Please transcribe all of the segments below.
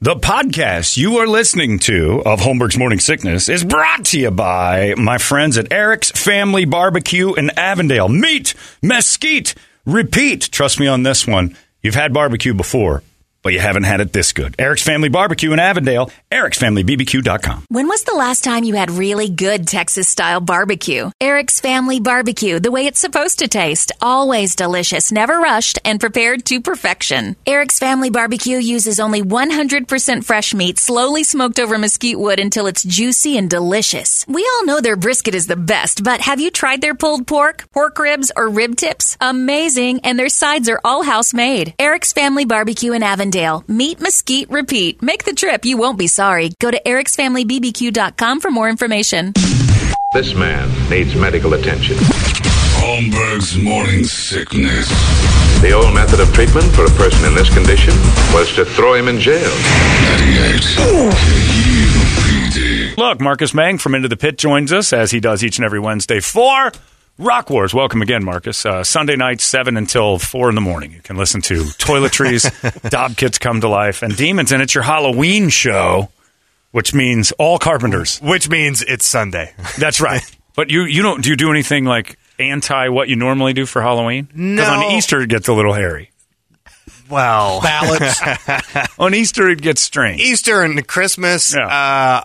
The podcast you are listening to of Holmberg's Morning Sickness is brought to you by my friends at Eric's Family Barbecue in Avondale. Meet, mesquite, repeat. Trust me on this one. You've had barbecue before, but you haven't had it this good. Eric's Family Barbecue in Avondale, ericsfamilybbq.com. When was the last time you had really good Texas-style barbecue? Eric's Family Barbecue, the way it's supposed to taste. Always delicious, never rushed, and prepared to perfection. Eric's Family Barbecue uses only 100% fresh meat, slowly smoked over mesquite wood until it's juicy and delicious. We all know their brisket is the best, but have you tried their pulled pork, pork ribs, or rib tips? Amazing, and their sides are all house-made. Eric's Family Barbecue in Avondale. Meet, mesquite, repeat. Make the trip. You won't be sorry. Go to ericsfamilybbq.com for more information. This man needs medical attention. Holmberg's Morning Sickness. The old method of treatment for a person in this condition was to throw him in jail. 98 KUPD. Look, Marcus Mang from Into the Pit joins us, as he does each and every Wednesday, for Rock Wars. Welcome again, Marcus. Sunday night, 7 until 4 in the morning. You can listen to Toiletries, Dob Kits Come to Life, and Demons, and it's your Halloween show, which means all carpenters. Which means it's Sunday. That's right. But you don't, do you do anything like anti what you normally do for Halloween? No. Because on Easter it gets a little hairy. Well, Ballots. On Easter it gets strange. Easter and Christmas, Yeah.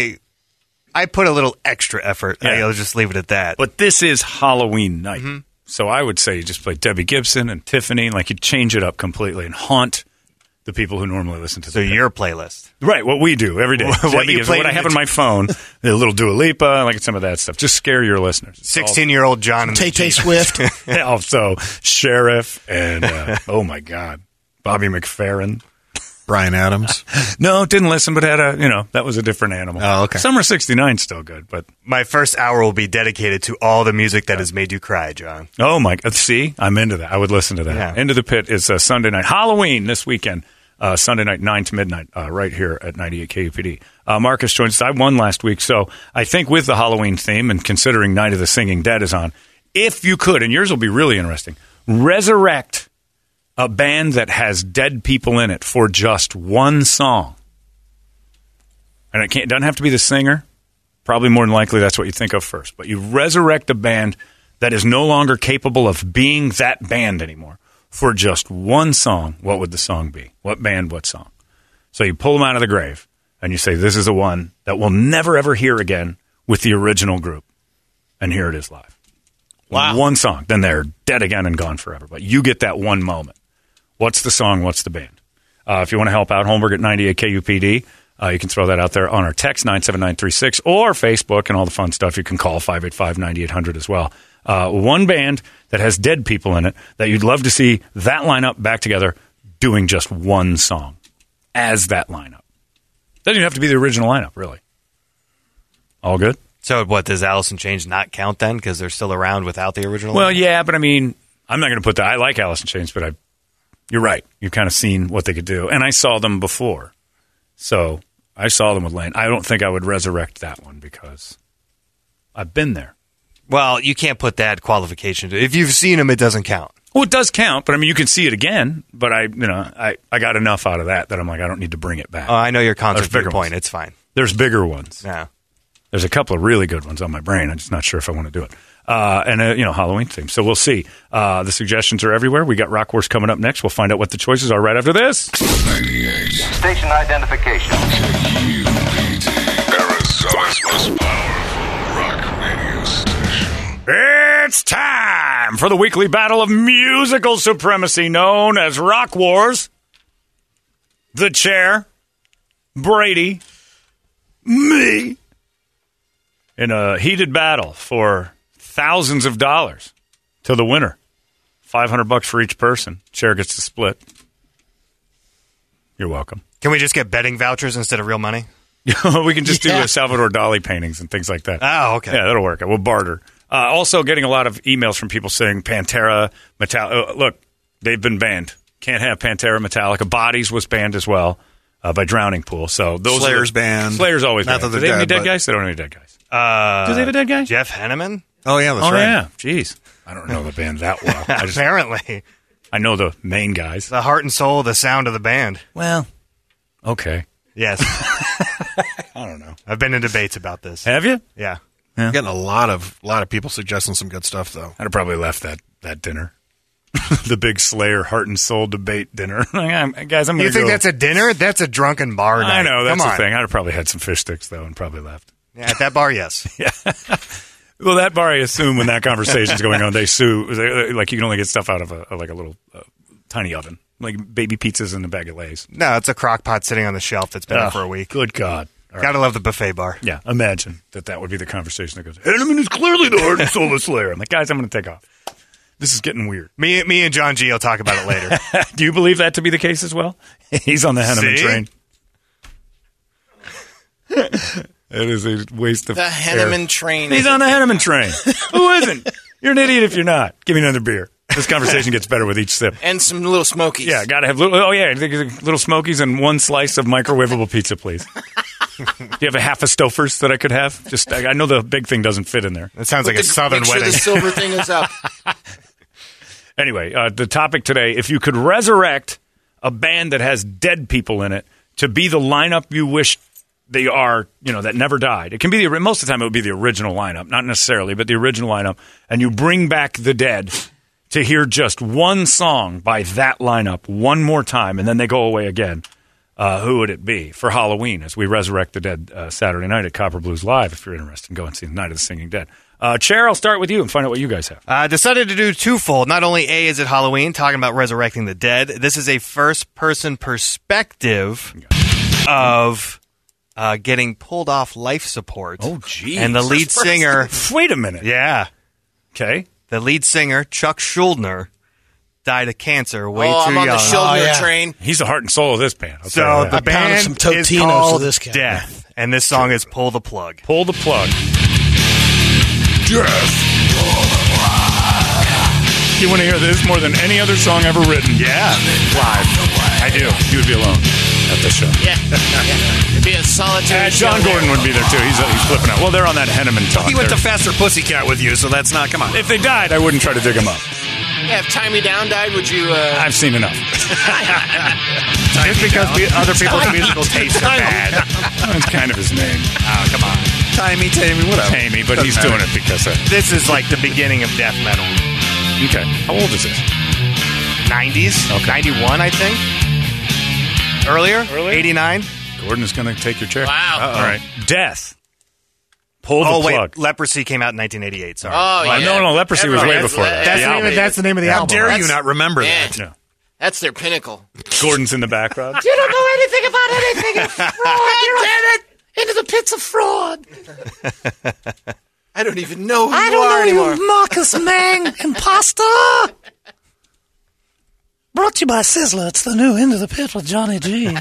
I put a little extra effort. Yeah. I'll just leave it at that. But this is Halloween night. So I would say you just play Debbie Gibson and Tiffany, like you change it up completely and haunt the people who normally listen to So the Pit. your playlist. Right, what we do every day. What Debbie you Gibson, what I played have in on my phone, a little Dua Lipa, like some of that stuff. Just scare your listeners. 16-year-old John and the Tay-Tay Jeep. Swift. Also, Sheriff and, oh my God, Bobby McFerrin. Brian Adams. No, didn't listen, but had that was a different animal. Oh, okay. Summer 69's still good, but. My first hour will be dedicated to all the music that has made you cry, John. Oh my God! See, I'm into that. I would listen to that. Yeah. Into the Pit is Sunday night. Halloween this weekend. Sunday night, 9 to midnight, right here at 98 KUPD. Marcus joins us. I won last week, so I think with the Halloween theme and considering Night of the Singing Dead is on, if you could, and yours will be really interesting, resurrect a band that has dead people in it for just one song. And it doesn't have to be the singer. Probably more than likely that's what you think of first. But you resurrect a band that is no longer capable of being that band anymore for just one song. What would the song be? What band, what song? So you pull them out of the grave and you say, this is the one that we'll never, ever hear again with the original group. And here it is live. Wow. One song. Then they're dead again and gone forever. But you get that one moment. What's the song? What's the band? If you want to help out, Holmberg at 98 KUPD. You can throw that out there on our text, 97936, or Facebook and all the fun stuff. You can call 585-9800 as well. One band that has dead people in it that you'd love to see that lineup back together doing just one song as that lineup. Doesn't even have to be the original lineup, really. All good? So what, does Alice in Chains not count then because they're still around without the original? Well, yeah, but I mean, I'm not going to put that. I like Alice in Chains, but you're right. You've kind of seen what they could do. And I saw them before. So I saw them with Lane. I don't think I would resurrect that one because I've been there. Well, you can't put that qualification. If you've seen them, it doesn't count. Well, it does count, but I mean, you can see it again. But I got enough out of that I'm like, I don't need to bring it back. Oh, I know your concept There's bigger point. ones. It's fine. There's bigger ones. Yeah. There's a couple of really good ones on my brain. I'm just not sure if I want to do it. And Halloween theme. So we'll see. The suggestions are everywhere. We got Rock Wars coming up next. We'll find out what the choices are right after this. 98 Station identification. KUPD. Arizona's most powerful rock radio station. It's time for the weekly battle of musical supremacy known as Rock Wars. The Chair, Brady, me, in a heated battle for thousands of dollars to the winner. $500 for each person. Chair gets to split. You're welcome. Can we just get betting vouchers instead of real money? We can just do Yeah. Salvador Dali paintings and things like that. Oh, okay. Yeah, that'll work. We'll barter. Also, getting a lot of emails from people saying Pantera, Metallica. Look, they've been banned. Can't have Pantera, Metallica. Bodies was banned as well by Drowning Pool. So those Slayer's banned. Slayer's always Not banned. that Do they they're have any dead, dead but- guys? They don't have any dead guys. Do they have a dead guy? Jeff Henneman? Oh, yeah, that's Oh, right. yeah. Jeez. I don't know the band that well. Apparently. I know the main guys. The heart and soul, the sound of the band. Well, Okay. Yes. I don't know. I've been in debates about this. Have you? Yeah. I'm getting a lot of people suggesting some good stuff, though. I'd have probably left that dinner. The big Slayer heart and soul debate dinner. Guys, I'm going to go. You think that's a dinner? That's a drunken bar night. I know, that's Come the on. thing. I'd have probably had some fish sticks, though, and probably left. Yeah, at that bar, yes. Well, that bar, I assume, when that conversation's going on, they sue. Like, you can only get stuff out of a little tiny oven. Like baby pizzas and a bag of Lay's. No, it's a crock pot sitting on the shelf that's been there for a week. Good God. All Gotta love the buffet bar. Yeah, imagine that would be the conversation that goes, Henneman is clearly the heart and soul of Slayer. I'm like, guys, I'm going to take off. This is getting weird. Me and John G will talk about it later. Do you believe that to be the case as well? He's on the Henneman See? train. It is a waste of The air. Henneman train. He's on the Henneman train. Who isn't? You're an idiot if you're not. Give me another beer. This conversation gets better with each sip. And some little smokies. Yeah, got to have little Smokies and one slice of microwavable pizza, please. Do you have a half a Stouffer's that I could have? Just I know the big thing doesn't fit in there. That sounds like a southern Make sure wedding. the silver thing is up. Anyway, the topic today, if you could resurrect a band that has dead people in it to be the lineup you wish they are, that never died. It can be most of the time it would be the original lineup, not necessarily, but the original lineup, and you bring back the dead to hear just one song by that lineup one more time, and then they go away again. Who would it be for Halloween as we resurrect the dead Saturday night at Copper Blues Live? If you're interested, go and see the Night of the Singing Dead. Chair, I'll start with you and find out what you guys have. Decided to do twofold. Not only A, is it Halloween, talking about resurrecting the dead. This is a first-person perspective of getting pulled off life support. Oh, geez. And the lead singer... Wait a minute. Yeah. Okay. The lead singer, Chuck Schuldiner, died of cancer way too I'm on young. the Schuldiner yeah. train. He's the heart and soul of this band. I'll tell So you the that. band some is Totinos called for this guy. Death, and this song is Pull the Plug. Pull the plug. You want to hear this more than any other song ever written? Yeah. Live. I do. You would be alone at the show. Yeah. It'd be a solitary John show Gordon there. would be there, too. He's flipping out. Well, they're on that Henneman talk. He went to there. Faster Pussycat with you, so that's not. Come on. If they died, I wouldn't try to dig them up. Yeah, if Tie Me Down died, would you... I've seen enough. Just because other people's musical tastes are bad. That's kind of his name. Oh, come on. Tammy, whatever. Tammy, but he's doing it because of... This is like the beginning of death metal. Okay. How old is this? 90s? Okay. 91, I think. Earlier? 89? Gordon is going to take your chair. Wow. All right. Death. Pull the Oh, plug. wait. Leprosy came out in 1988. Sorry. Oh, yeah. No, Leprosy was way before that. That's the name of the How album. dare right? you not remember Man. that? Yeah. That's their pinnacle. Gordon's in the background. You don't know anything about anything. It's fraud. You're into the pits of fraud. I don't even know who you are anymore. Marcus Mang, imposter. Brought to you by Sizzler. It's the new Into the Pit with Johnny G.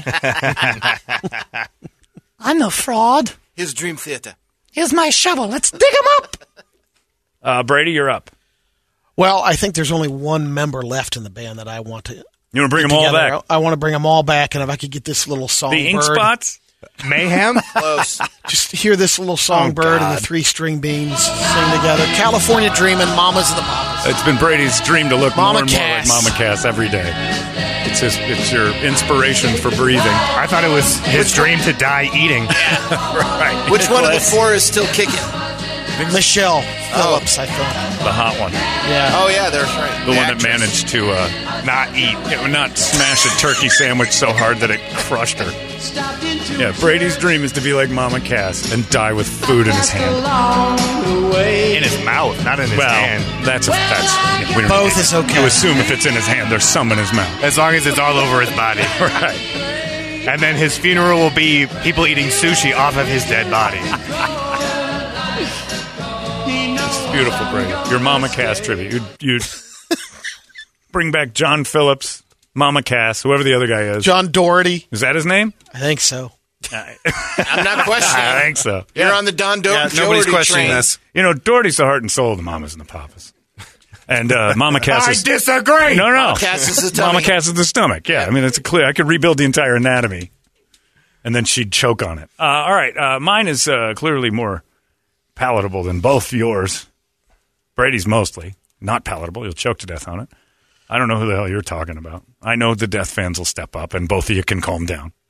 I'm the fraud. His Dream Theater. Here's my shovel. Let's dig him up. Brady, you're up. Well, I think there's only one member left in the band that I want to. You want to bring them all together. back? I want to bring them all back, and if I could get this little songbird, The ink spots? Mayhem? Close. just hear this little songbird and the three string beans sing together. California Dreamin', Mamas and the Mamas. It's been Brady's dream to look Mama more and more like Cass. Mama Cass every day. It's your inspiration for breathing. I thought it was his dream to die eating. Right. Which one of the Was four is still kicking? Michelle Phillips, I thought. the hot one? Yeah. Oh, yeah, that's right. The one that actress. managed to not eat, not smash a turkey sandwich so hard that it crushed her. Yeah, Brady's dream is to be like Mama Cass and die with food in his hand. In his mouth, not in his hand. We don't Both need- is okay. You assume if it's in his hand, there's some in his mouth. As long as it's all over his body. Right. And then his funeral will be people eating sushi off of his dead body. It's beautiful, Brady. Your Mama Cass tribute. You'd bring back John Phillips, Mama Cass, whoever the other guy is. John Doherty. Is that his name? I think so. I'm not questioning. I think so. You're on the Don Nobody's Doherty questioning train. this. Doherty's the heart and soul of the Mamas and the Papas. And Mama Cass is... disagree! No. Mama Cass is the tummy. Mama Cass is the stomach. Yeah, I mean, it's clear. I could rebuild the entire anatomy, and then she'd choke on it. All right, mine is clearly more palatable than both yours. Brady's mostly not palatable. You'll choke to death on it. I don't know who the hell you're talking about. I know the Death fans will step up, and both of you can calm down.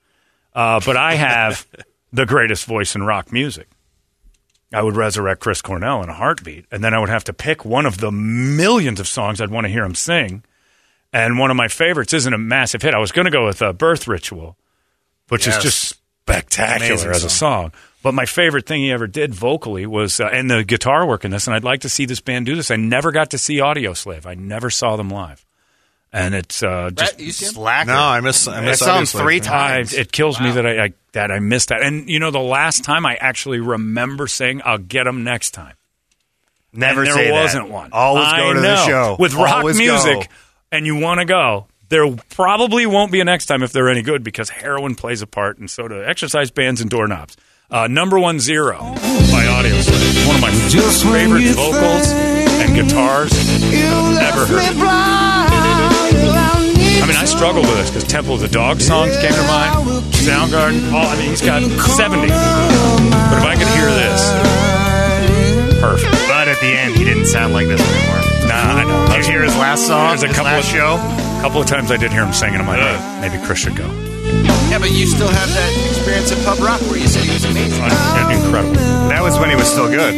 But I have the greatest voice in rock music. I would resurrect Chris Cornell in a heartbeat, and then I would have to pick one of the millions of songs I'd want to hear him sing. And one of my favorites isn't a massive hit. I was going to go with Birth Ritual, which is just spectacular as a song. But my favorite thing he ever did vocally was, and the guitar work in this, and I'd like to see this band do this. I never got to see Audioslave. I never saw them live. And it's just Slacker. No, I miss that song Audioslave. 3 times. It kills me that I missed that. And, the last time I actually remember saying, I'll get them next time. Never and say there that. wasn't one. Always go to the show. With rock Always music, go. and you want to go, there probably won't be a next time if they're any good because heroin plays a part, and so do exercise bands and doorknobs. Number 10 by Audioslave. One of my favorite vocals and guitars I've ever heard. I mean, I struggled with this because Temple of the Dog songs came to mind. Soundgarden. He's got 70. But if I could hear this, perfect. But at the end, he didn't sound like this anymore. Nah, I know. Did you hear his last song? There's a couple of times I did hear him singing. I'm like, maybe Chris should go. Yeah, but you still have that experience at Pub Rock where you said he was amazing. Yeah, incredible. That was when he was still good.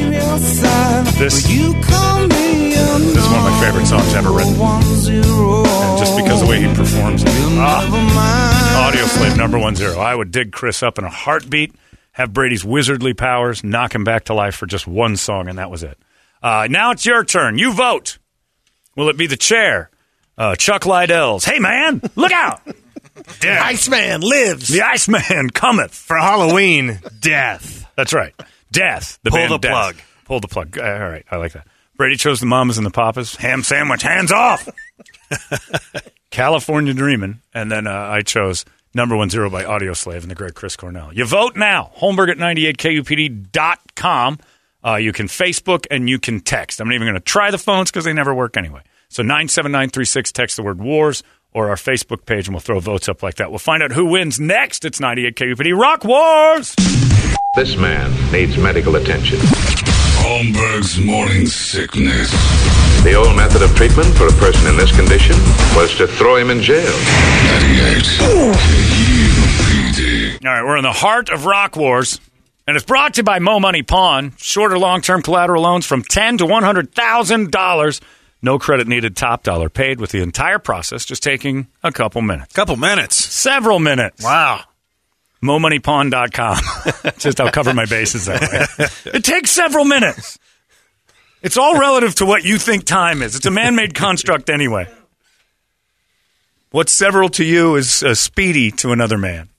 This is one of my favorite songs ever written. And just because of the way he performs it. Audioslave, number 10. I would dig Chris up in a heartbeat, have Brady's wizardly powers, knock him back to life for just one song, and that was it. Now it's your turn. You vote. Will it be the chair? Chuck Liddell's, hey man, look out! Death. Iceman lives. The Iceman cometh. For Halloween, death. That's right. Death. The Pull band the Death. plug. Pull the plug. All right. I like that. Brady chose the Mamas and the Papas. Ham sandwich. Hands off. California Dreamin'. And then I chose number 10 by Audioslave and the great Chris Cornell. You vote now. Holmberg at 98kupd.com. You can Facebook and you can text. I'm not even going to try the phones because they never work anyway. So 97936, text the word wars, or our Facebook page, and we'll throw votes up like that. We'll find out who wins next. It's 98 KUPD Rock Wars! This man needs medical attention. Holmberg's morning sickness. The old method of treatment for a person in this condition was to throw him in jail. 98 KUPD. All right, we're in the heart of Rock Wars, and it's brought to you by Mo Money Pawn. Short or long-term collateral loans from $10,000 to $100,000. No credit needed, top dollar paid with the entire process just taking a couple minutes. Several minutes. Wow. MoMoneyPawn.com. Just I'll cover my bases that way. It takes several minutes. It's all relative to what you think time is. It's a man-made construct anyway. What's several to you is speedy to another man.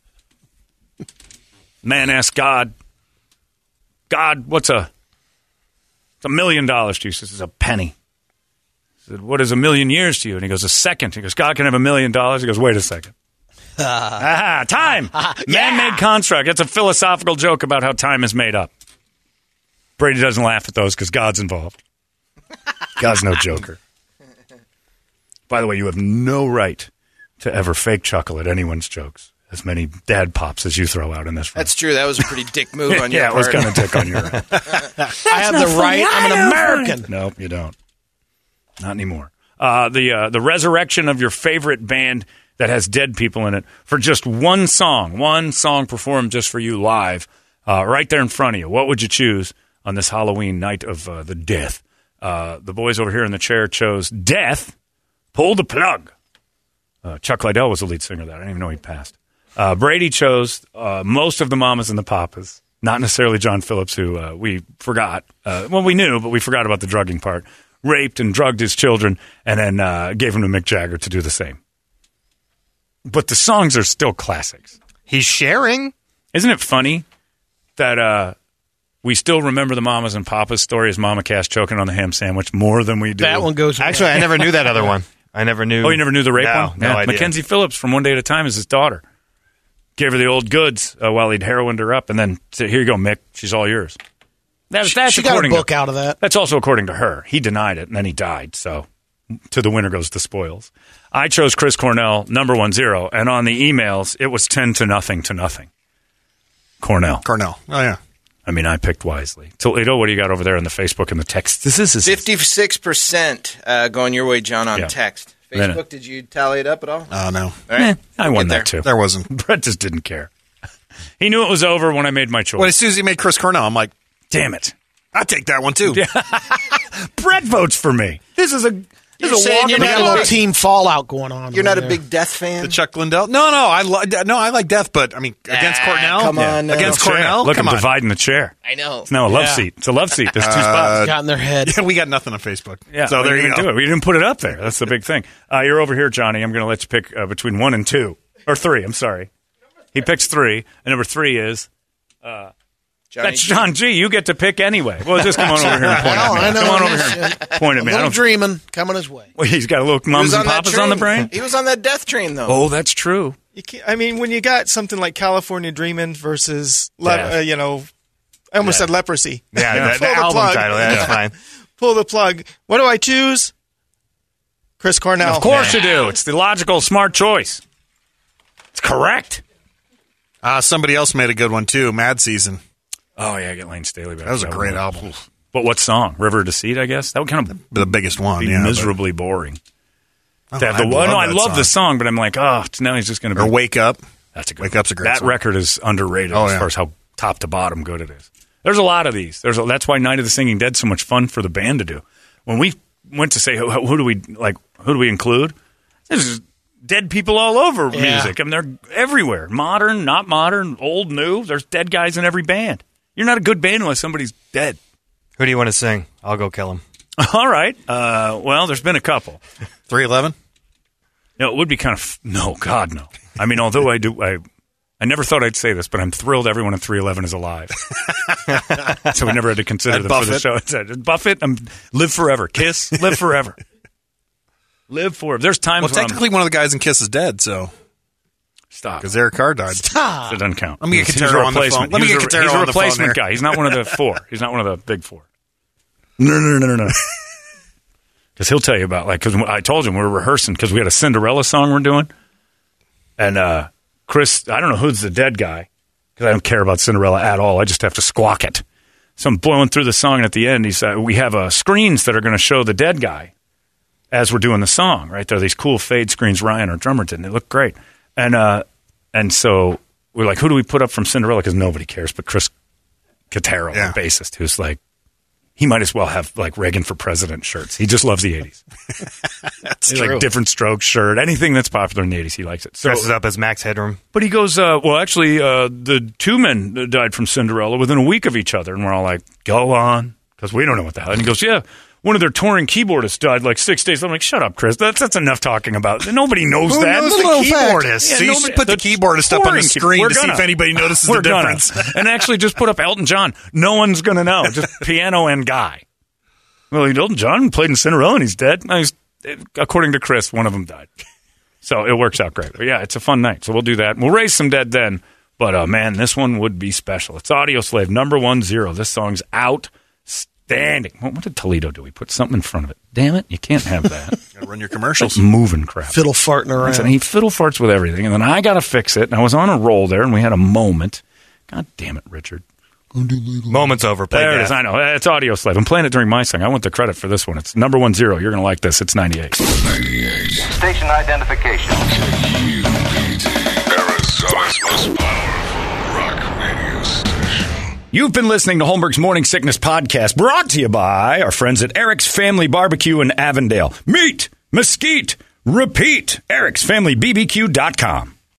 Man asks God, what's $1 million to you? He says, it's a penny. He said, what is 1,000,000 years to you? And he goes, a second. He goes, God can have $1 million. He goes, wait a second. Time. Man-made construct. That's a philosophical joke about how time is made up. Brady doesn't laugh at those because God's involved. God's no joker. By the way, you have no right to ever fake chuckle at anyone's jokes. As many dad pops as you throw out in this room. That's true. That was a pretty dick move on your part. Yeah, it was kind of dick on your end. I have the right. I'm an American. Nope, you don't. Not anymore. The resurrection of your favorite band that has dead people in it for just one song performed just for you live, right there in front of you. What would you choose on this Halloween night of the death? The boys over here in the chair chose Death, Pull the Plug. Chuck Liddell was the lead singer of that. I didn't even know he passed. Brady chose most of the Mamas and the Papas, not necessarily John Phillips, who we forgot. We knew, but we forgot about the drugging part. Raped and drugged his children, and then gave them to Mick Jagger to do the same. But the songs are still classics. He's sharing. Isn't it funny that we still remember the Mamas and Papas story as Mama Cass choking on the ham sandwich more than we do? That one goes. Actually, I never knew that other one. I never knew. Oh, you never knew the rape one? No idea. Mackenzie Phillips from One Day at a Time is his daughter. Gave her the old goods while he'd heroined her up, and then said, here you go, Mick. She's all yours. That's she got a book out of that. That's also according to her. He denied it, and then he died. So to the winner goes the spoils. I chose Chris Cornell, number 10, and on the emails, it was 10 to nothing to nothing. Cornell. Oh, yeah. I mean, I picked wisely. Toledo, what do you got over there on the Facebook and the text? This is 56% going your way, John, on Yeah. text. Facebook, did you tally it up at all? Oh, no. All right. I won that too. There wasn't. Brett just didn't care. He knew it was over when I made my choice. Well, as soon as he made Chris Cornell, I'm like, damn it. I'll take that one, too. Brett votes for me. This is a You're saying You got a little team fallout going on. You're not a there. big Death fan? The Chuck Liddell? No, I like Death, but, I mean, against Cornell? come on now. Against chair. Cornell? Look, Come I'm on. dividing the chair. I know. It's now a love seat. It's a love seat. There's 2 spots. Got in their head. Yeah, we got nothing on Facebook. Yeah, so there we you didn't go. do it. We didn't put it up there. That's the big thing. You're over here, Johnny. I'm going to let you pick between 1 and 2. Or 3, I'm sorry. He picks 3. And number 3 is... that's John G. You get to pick anyway. Well, just come on over here and point at me. I know. Come on over here and point at me. A little dreaming coming his way. Well, he's got a little mums and papas on the brain. He was on that Death train, though. Oh, that's true. You can't, I mean, when you got something like California Dreamin' versus, Yeah. I almost said leprosy. Yeah, the Pull the album plug. title. That's fine. Pull the plug. What do I choose? Chris Cornell. Of course you do. It's the logical, smart choice. It's correct. Somebody else made a good one, too. Mad Season. Oh, yeah, get Lane Staley back. That was a great album. But what song? River to Seed, I guess? That would kind of The biggest one, be yeah. miserably boring. But, To have the one. No, I love the song, but I'm like, now he's just going to Or be. Wake Up. That's a good Wake Up's a great That song. record is underrated Oh, as yeah. far as how top to bottom good it is. There's a lot of these. That's why Night of the Singing Dead's so much fun for the band to do. When we went to say who do we include, there's dead people all over music. I mean, they're everywhere. Modern, not modern, old, new. There's dead guys in every band. You're not a good band unless somebody's dead. Who do you want to sing? I'll go kill him. All right. Well, there's been a couple. 311? It would be kind of no, God, no. I mean, although I never thought I'd say this, but I'm thrilled everyone in 311 is alive. So we never had to consider And them for the Buffett. show. It said, Buffett, live forever. Kiss, live forever. Live forever. There's times Well, when technically, one of the guys in Kiss is dead, so. Stop. Because Eric Carr died. It doesn't count. Let me get He's a Katero on the replacement. phone. Let me He's get a Katero He's a on the phone replacement here. guy. He's not one of the 4. He's not one of the big 4. No. Because he'll tell you about, because I told him we were rehearsing because we had a Cinderella song we're doing. And Chris, I don't know who's the dead guy because I don't care about Cinderella at all. I just have to squawk it. So I'm blowing through the song, and at the end, he said, we have screens that are going to show the dead guy as we're doing the song, right? There are these cool fade screens Ryan, our drummer, did, and they look great. And so we're like, who do we put up from Cinderella? Because nobody cares but Chris Katero, Yeah. the bassist, who's like, he might as well have like Reagan for President shirts. He just loves the 80s. That's He's true. like Different Strokes shirt, anything that's popular in the 80s, he likes it. So, Dresses up as Max Headroom. but he goes, the 2 men that died from Cinderella within a week of each other. And we're all like, go on, because we don't know what the hell. And he goes, yeah, one of their touring keyboardists died like 6 days. I'm like, shut up, Chris. That's enough talking about. Nobody knows Who that. knows Little the fact. keyboardist? Yeah, so you nobody- should put the keyboardist up on the touring screen we're to see gonna. if anybody notices We're the gonna. difference. And actually just put up Elton John. No one's going to know. Just piano and guy. Well, Elton John played in Cinderella and he's dead. No, according to Chris, one of them died. So it works out great. But yeah, it's a fun night. So we'll do that. We'll raise some dead then. But man, this one would be special. It's Audio Slave, number 10. This song's outstanding. What did Toledo do? He put something in front of it. Damn it, you can't have that. Gotta run your commercials. It's moving crap. Fiddle farting around. And he fiddle farts with everything. And then I got to fix it. And I was on a roll there, and we had a moment. God damn it, Richard. Moment's over. Play There it that. is. I know. It's Audio Slave. I'm playing it during my song. I want the credit for this one. It's number 10. You're going to like this. It's 98. 98. Station identification. Arizona's most powerful rock radio station. You've been listening to Holmberg's Morning Sickness Podcast, brought to you by our friends at Eric's Family Barbecue in Avondale. Meet, mesquite, repeat. Eric'sFamilyBBQ.com.